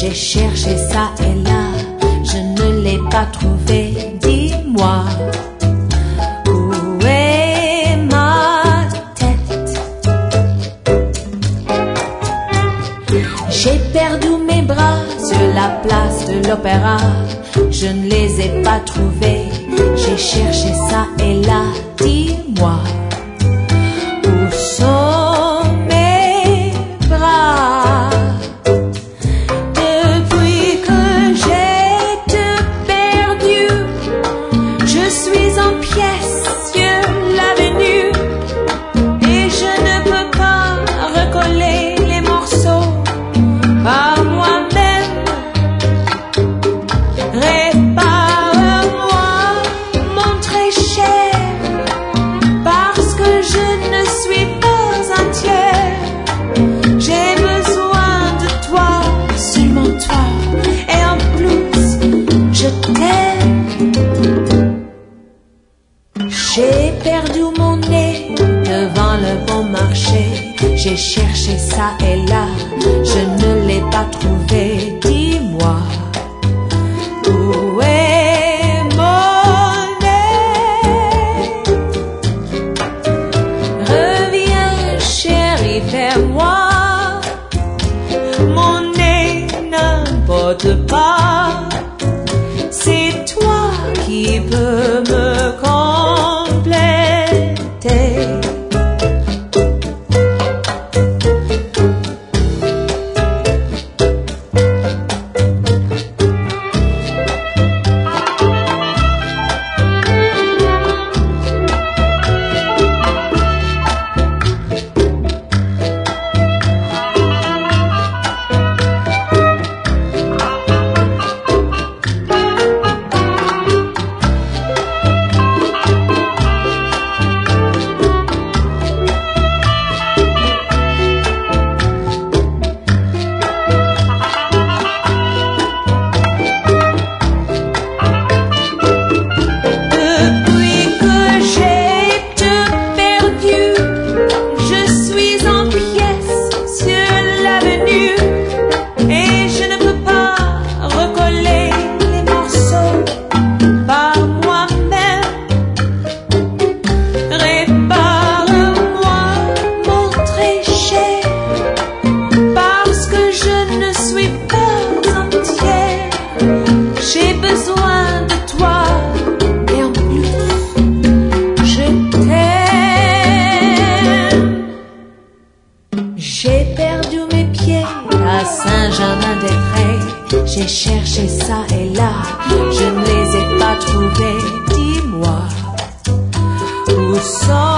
J'ai cherché ça et là, je ne l'ai pas trouvé. Dis-moi, où est ma tête? J'ai perdu mes bras sur la place de l'opéra. Je ne les ai pas trouvés. J'ai cherché ça et là. Dis-moi, où sont mes bras? Depuis que j'ai te perdu, je suis en pièces sur l'avenue et je ne peux pas recoller les morceaux par moi-même. Répare-moi, mon très cher, parce que je ne suis pas entière. J'ai besoin de toi, seulement toi, et en plus, je t'aime. J'ai perdu mon nez devant le bon marché. J'ai cherché ça et là, je ne l'ai pas trouvé. Dis-moi, où est mon nez? Reviens, chérie, vers moi. Mon nez n'importe pas. C'est toi qui peux me compléter. J'ai besoin de toi et en plus, je t'aime. J'ai perdu mes pieds à Saint-Germain-des-Prés. J'ai cherché ça et là, je ne les ai pas trouvés. Dis-moi, où sont